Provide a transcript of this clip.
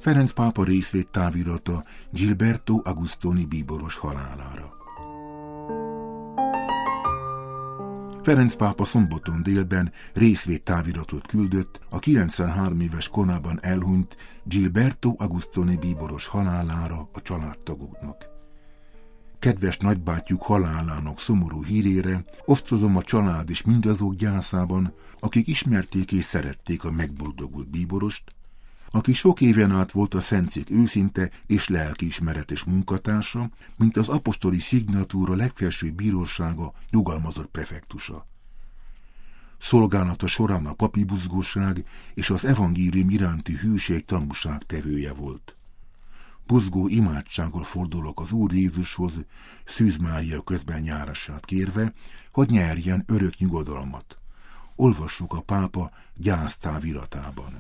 Ferenc pápa részvédtávirata Gilberto Agustoni bíboros halálára. Ferenc pápa szombaton délben részvédtáviratot küldött a 93 éves korában elhunyt Gilberto Agustoni bíboros halálára a családtagoknak. Kedves nagybátyjuk halálának szomorú hírére osztozom a család és mindazok gyászában, akik ismerték és szerették a megboldogult bíborost, aki sok éven át volt a szentszék őszinte és lelkiismeretes munkatársa, mint az apostoli szignatúra legfelsőbb bírósága nyugalmazott prefektusa. Szolgálata során a papi buzgóság és az evangélium iránti hűség tanúságtevője volt. Buzgó imádsággal fordulok az Úr Jézushoz, Szűz Mária közben járását kérve, hogy nyerjen örök nyugodalmat. Olvassuk a pápa gyásztáviratában.